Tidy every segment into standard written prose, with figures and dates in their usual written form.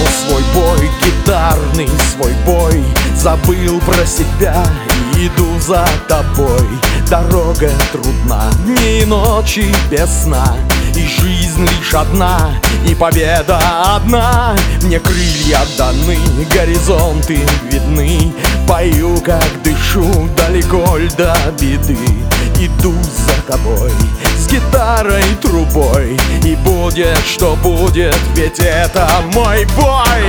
свой бой, гитарный свой бой. Забыл про себя и иду за тобой. Дорога трудна, дни и ночи без сна, и жизнь лишь одна, и победа одна. Мне крылья даны, горизонты видны. Пою, как дышу, далеко ль до беды. Иду за тобой с гитарой, трубой, и будет, что будет, ведь это мой бой.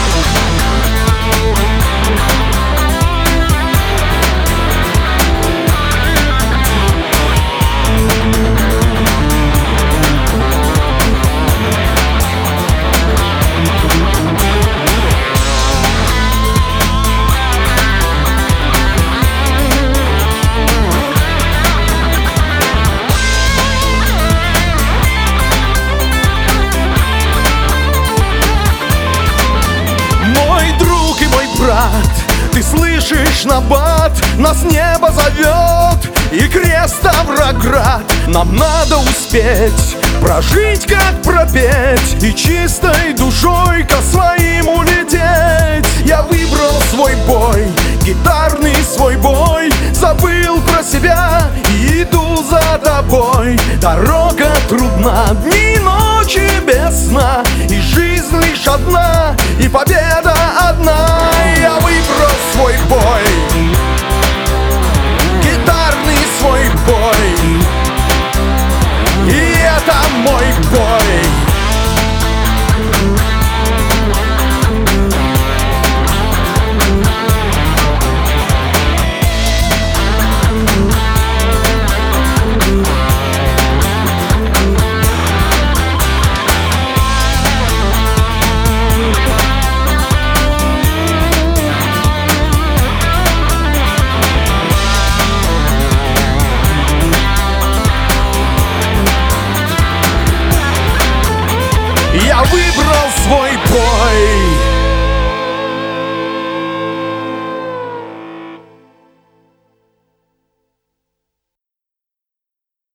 Ты слышишь набат, нас небо зовет, и крест Ставроград. Нам надо успеть прожить, как пропеть, и чистой душой ко своим улететь. Я выбрал свой бой, гитарный свой бой. Забыл про себя и иду за тобой. Дорога трудна, дни и ночи без сна, и жизнь лишь одна, и победа одна. Я выбрал свой бой, гитарный свой бой, и это мой бой. Я выбрал свой бой.